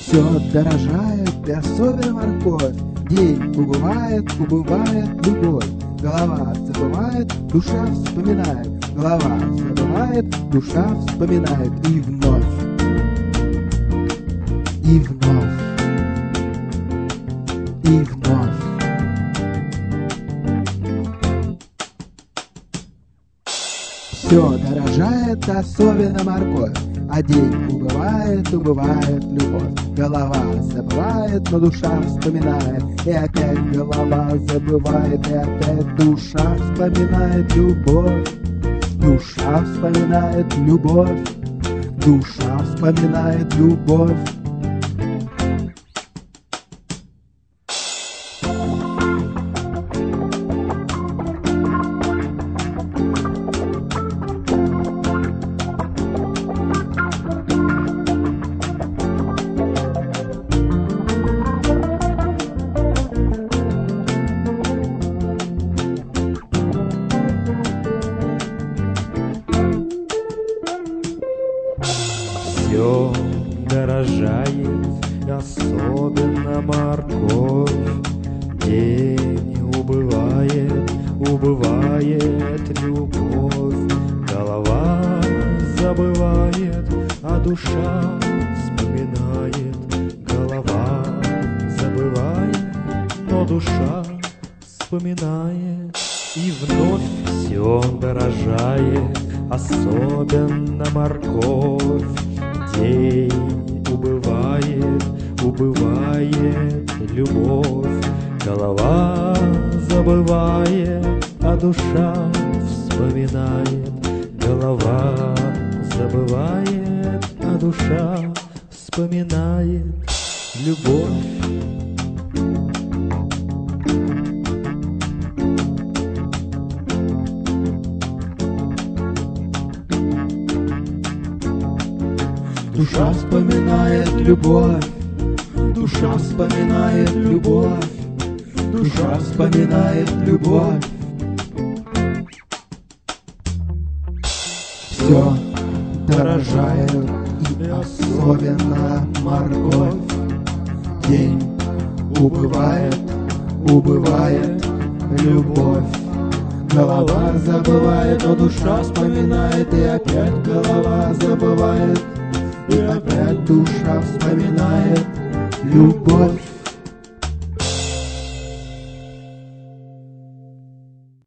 Все дорожает, и особенно морковь. День убывает любовь. Голова забывает, душа вспоминает. Голова забывает, душа вспоминает. И вновь, и вновь, и вновь. Все дорожает, особенно морковь. А день убывает любовь. Голова забывает, но душа вспоминает. И опять голова забывает, и опять душа вспоминает любовь. Душа вспоминает любовь. Душа вспоминает любовь. Все дорожает, особенно морковь. День убывает любовь. Голова забывает, а душа вспоминает. Голова забывает, но душа вспоминает. И вновь все дорожает, особенно морковь. День убывает любовь. Голова забывает, а душа вспоминает. Голова забывает, а душа вспоминает любовь. Душа вспоминает любовь. Душа вспоминает любовь. Душа вспоминает любовь. Все дорожает, и особенно морковь. День убывает любовь. Голова забывает, но душа вспоминает. И опять голова забывает. И опять душа вспоминает любовь.